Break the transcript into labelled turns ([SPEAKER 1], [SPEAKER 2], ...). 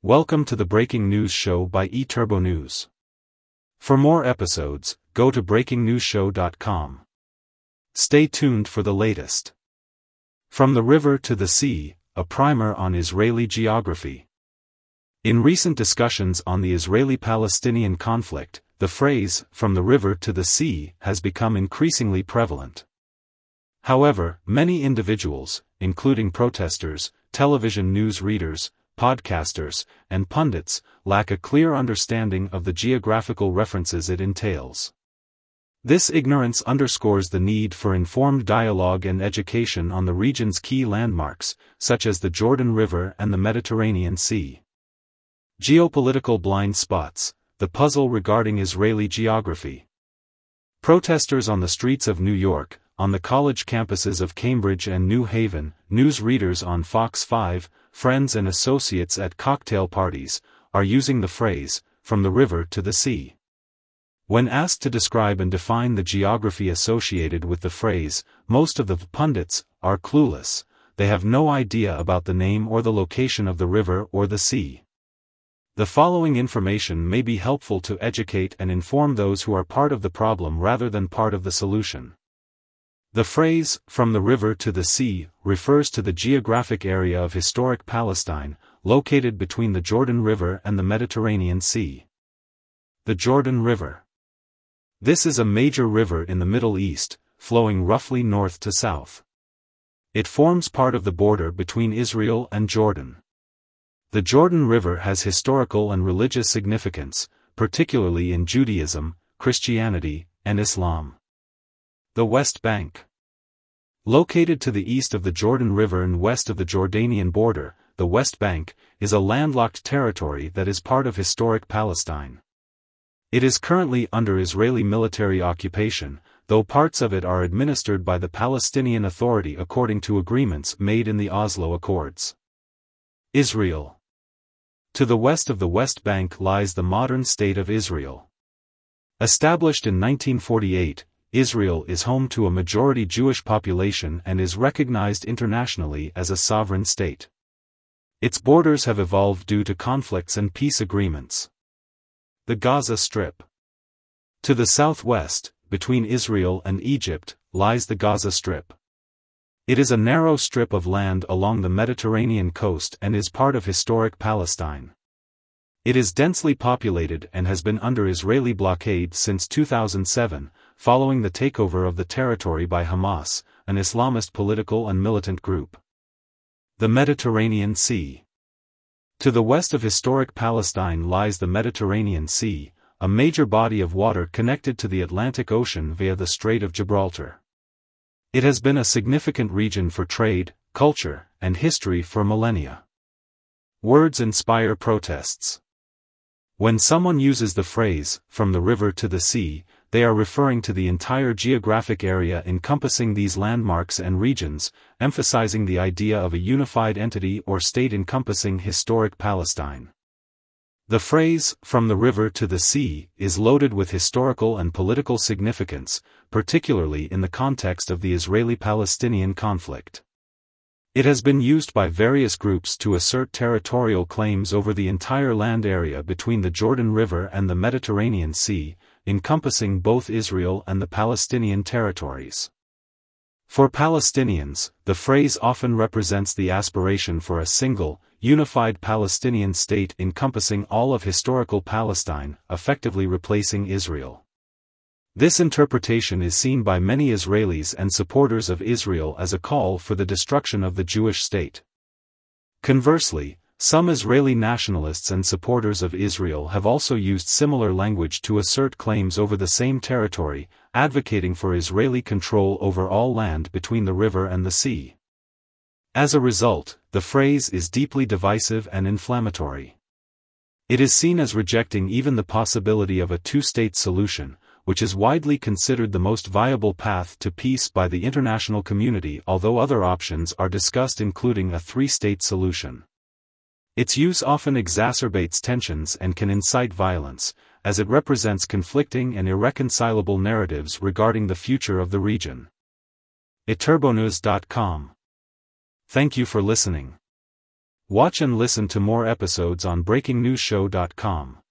[SPEAKER 1] Welcome to the Breaking News Show by eTurbo News. For more episodes, go to breakingnewsshow.com. Stay tuned for the latest. From the River to the Sea, a primer on Israeli geography. In recent discussions on the Israeli-Palestinian conflict, the phrase, "from the river to the sea," has become increasingly prevalent. However, many individuals, including protesters, television news readers, podcasters, and pundits, lack a clear understanding of the geographical references it entails. This ignorance underscores the need for informed dialogue and education on the region's key landmarks, such as the Jordan River and the Mediterranean Sea. Geopolitical blind spots, the puzzle regarding Israeli geography. Protesters on the streets of New York, on the college campuses of Cambridge and New Haven, news readers on Fox 5, friends and associates at cocktail parties, are using the phrase, "from the river to the sea." When asked to describe and define the geography associated with the phrase, most of the pundits are clueless. They have no idea about the name or the location of the river or the sea. The following information may be helpful to educate and inform those who are part of the problem rather than part of the solution. The phrase, "from the river to the sea," refers to the geographic area of historic Palestine, located between the Jordan River and the Mediterranean Sea. The Jordan River. This is a major river in the Middle East, flowing roughly north to south. It forms part of the border between Israel and Jordan. The Jordan River has historical and religious significance, particularly in Judaism, Christianity, and Islam. The West Bank. Located to the east of the Jordan River and west of the Jordanian border, the West Bank is a landlocked territory that is part of historic Palestine. It is currently under Israeli military occupation, though parts of it are administered by the Palestinian Authority according to agreements made in the Oslo Accords. Israel. To the west of the West Bank lies the modern State of Israel. Established in 1948, Israel is home to a majority Jewish population and is recognized internationally as a sovereign state. Its borders have evolved due to conflicts and peace agreements. The Gaza Strip. To the southwest, between Israel and Egypt, lies the Gaza Strip. It is a narrow strip of land along the Mediterranean coast and is part of historic Palestine. It is densely populated and has been under Israeli blockade since 2007, following the takeover of the territory by Hamas, an Islamist political and militant group. The Mediterranean Sea. To the west of historic Palestine lies the Mediterranean Sea, a major body of water connected to the Atlantic Ocean via the Strait of Gibraltar. It has been a significant region for trade, culture, and history for millennia. Words inspire protests. When someone uses the phrase, "from the river to the sea," they are referring to the entire geographic area encompassing these landmarks and regions, emphasizing the idea of a unified entity or state encompassing historic Palestine. The phrase, "from the river to the sea," is loaded with historical and political significance, particularly in the context of the Israeli-Palestinian conflict. It has been used by various groups to assert territorial claims over the entire land area between the Jordan River and the Mediterranean Sea, encompassing both Israel and the Palestinian territories. For Palestinians, the phrase often represents the aspiration for a single, unified Palestinian state encompassing all of historical Palestine, effectively replacing Israel. This interpretation is seen by many Israelis and supporters of Israel as a call for the destruction of the Jewish state. Conversely, some Israeli nationalists and supporters of Israel have also used similar language to assert claims over the same territory, advocating for Israeli control over all land between the river and the sea. As a result, the phrase is deeply divisive and inflammatory. It is seen as rejecting even the possibility of a two-state solution, which is widely considered the most viable path to peace by the international community, although other options are discussed including a three-state solution. Its use often exacerbates tensions and can incite violence, as it represents conflicting and irreconcilable narratives regarding the future of the region. eTurboNews.com. Thank you for listening. Watch and listen to more episodes on breakingnewsshow.com.